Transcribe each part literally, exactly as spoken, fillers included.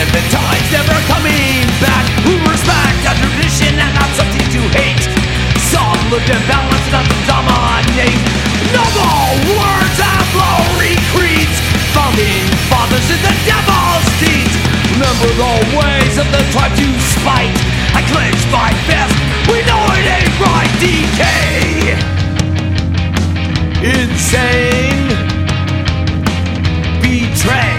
and the time's never coming back. Who respect a tradition and not something to hate. Some lived in balance, not to dominate. Noble words and flowery creeds. Founding fathers in the devil's deeds. Remember the ways of the tribe to spite. I clench my fist, we know it ain't right. Decay, insane, betray.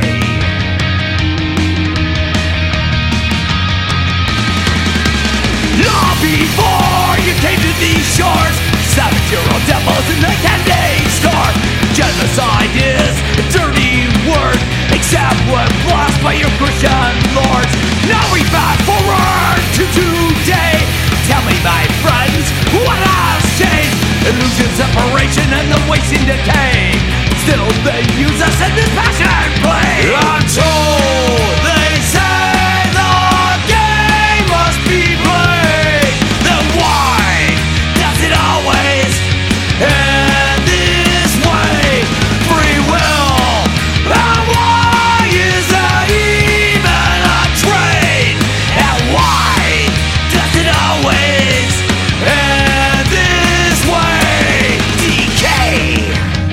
Long before you came to these shores, savage-year-old devils in the candy store. Genocide is a dirty word, except when blessed by your Christian lords. Now we fast forward to today. Tell me, my friends, what has changed? Illusion, separation, and the wasting decay. Still they use us in this passion play. Until they say the game must be played, then why does it always end this way? Free will, and why is there even a trade? And why does it always end this way? Decay,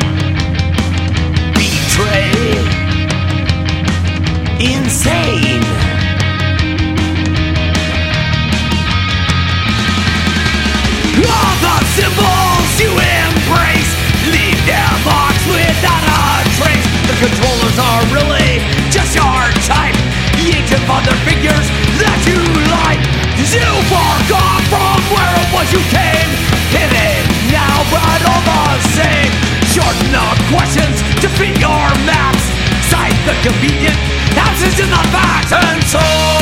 betray, insane. All the symbols you embrace leave their marks without a trace. The controllers are really just your type, the ancient father figures that you like. You forgot from where it was you came, hidden now but all the same. Shorten the questions to fit your maps, cite the convenient absence in the facts, and so